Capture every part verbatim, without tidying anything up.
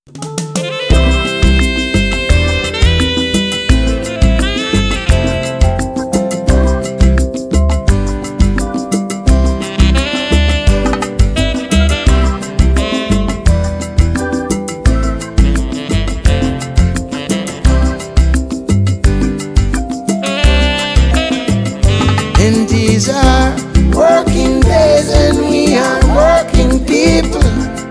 And these are working days, and we are working people,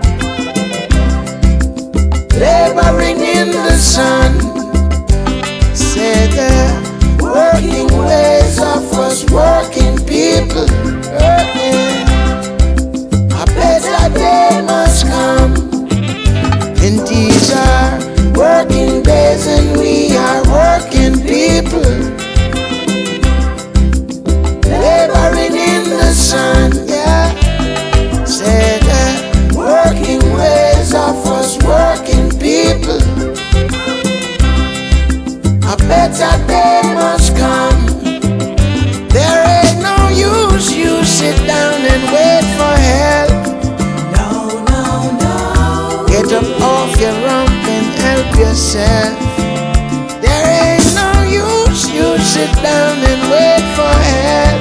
laboring in the sun. Say the working ways of us working people, working. A better day must come. And these are working days, and we are working people, laboring in the sun, yeah. Say the working ways of us working people. A better day must come. There ain't no use you sit down and wait for help. No, no, no. Get up off your rump and help yourself. There ain't no use you sit down and wait for help.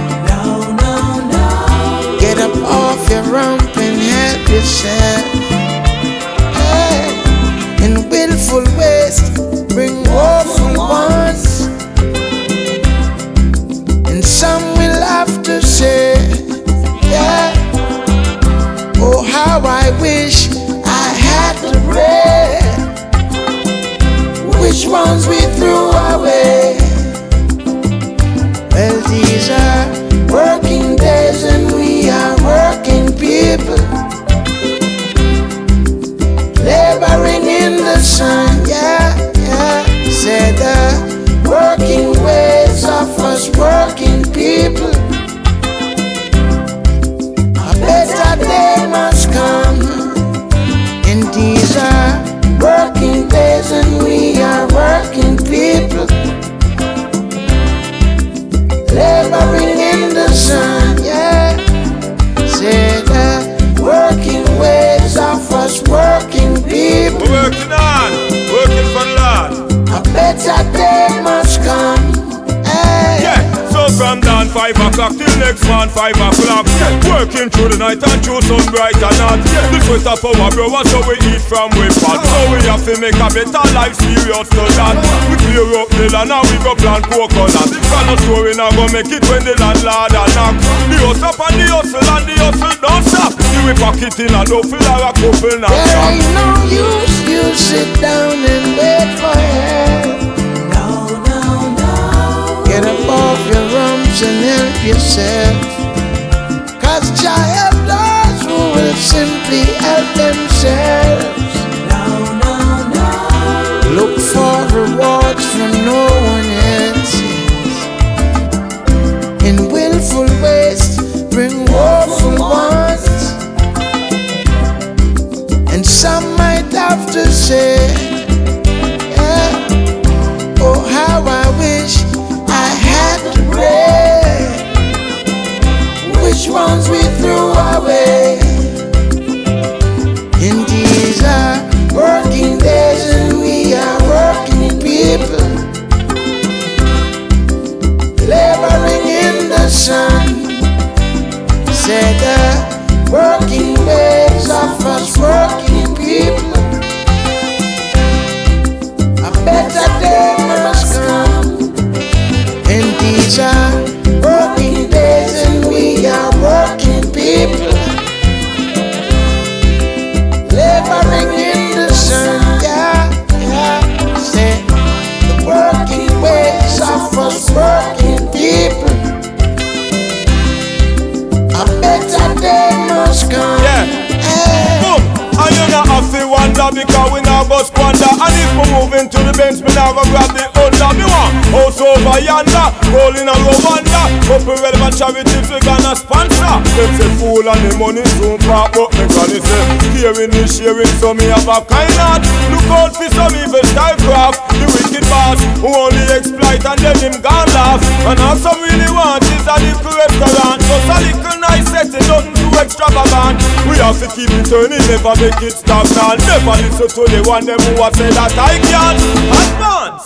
Get up off your rump and help yourself. Hey. And willful waste bring woeful wants. And some will have to say, yeah, oh how I wish I had the bread. Which ones we threw away? Well, these are working days, and we are working people, laboring in the sun, yeah, yeah. Say the working ways of us working people. A better day must come. And these are working days, and we are working people, laboring in the sun, yeah. Say the working ways of us working people. We're working on, working for the Lord. A better day must come, hey. Yeah, so from dawn five o'clock till next man five o'clock. Yeah, working through the night and through sun bright and hot. Yeah, the sweat of our brow, so we eat from we pot. So we have to make a better life serious to that. We clear up the land and we go plant coconut. From the store we now go make it when the landlord a knock. The hustle up and the hustle and the hustle don't stop. See we pocket in a duffel or a couple now. There ain't no use you sit down and wait for help. No, no, no. Get up off your rumps and help yourself. Cause Jah help those who will simply help themselves. No, no, no. Look for rewards from no one else's. In willful waste bring woeful wants. And some might have to say, yeah, oh how I wish I had the bread. Which ones we threw away? And these are working days, and we are working people, laboring in the sun. Say the working ways of us working people. A better day must come. And these are working days, and we are working people, laboring in the sun, yeah, yeah. Say the working ways of us working people. A better day must come. Yeah. Hey. Boom. And you not have to wonder because we now go squander. And if We moving to the bench, me now go grab the under. Me want house over yonder, rolling a Rwanda. Couple relevant charities we gonna sponsor. Them say fool and the money soon pop up. Me gonna say hearing is sharing, so me have a kind heart. Look out for some evil style craft. The wicked boss who only exploit and then him gone laugh. And all some really want is a little restaurant, just a little nice setting, nothing too extravagant. We have to keep it turning, never make it stagnant. Never listen to the one them who have said that I can't advance.